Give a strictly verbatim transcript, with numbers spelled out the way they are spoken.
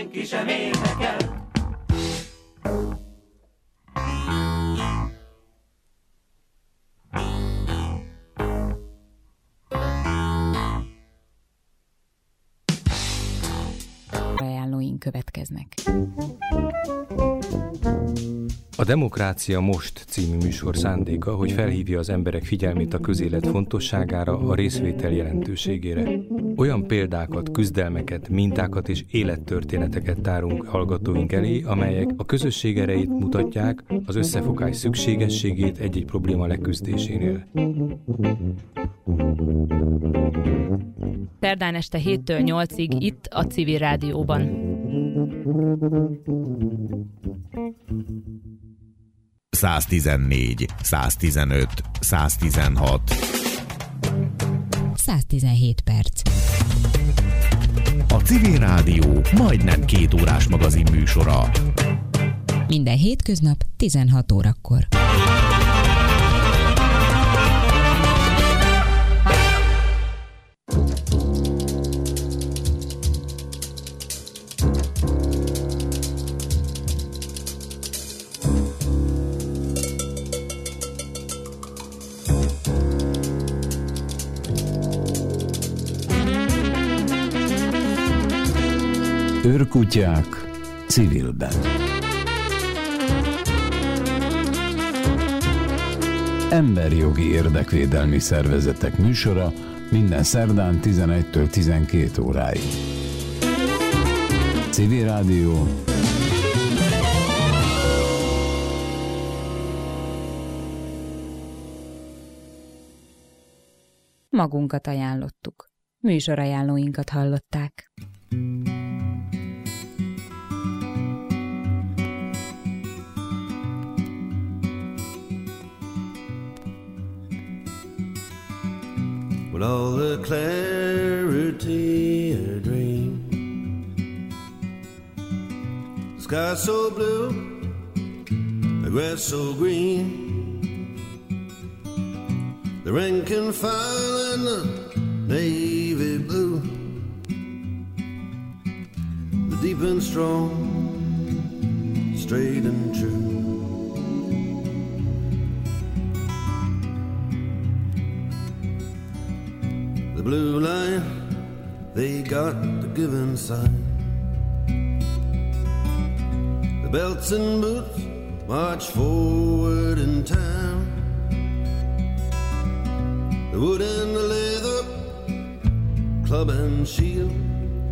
senki sem érdekel. Ajánlóink következnek. A Demokrácia Most című műsor szándéka, hogy felhívja az emberek figyelmét a közélet fontosságára, a részvétel jelentőségére. Olyan példákat, küzdelmeket, mintákat és élettörténeteket tárunk hallgatóink elé, amelyek a közösség erejét mutatják, az összefogás szükségességét egy-egy probléma leküzdésénél. Szerdán este héttől nyolcig itt a Civil Rádióban. száztizennégy, száztizenöt, száztizenhat. száztizenhét perc. A Civil Rádió majdnem két órás magazin műsora. Minden hétköznap tizenhat órakor. Őrkutyák civilben. Emberjogi érdekvédelmi szervezetek műsora minden szerdán tizenegytől tizenkét óráig. Civil Rádió. Magunkat ajánlottuk. Műsorajánlóinkat hallották. With all the clarity a dream, the sky so blue, the grass so green, the rank and file and the navy blue, the deep and strong, straight and true. The blue line, they got the given sign. The belts and boots march forward in time. The wood and the leather, club and shield,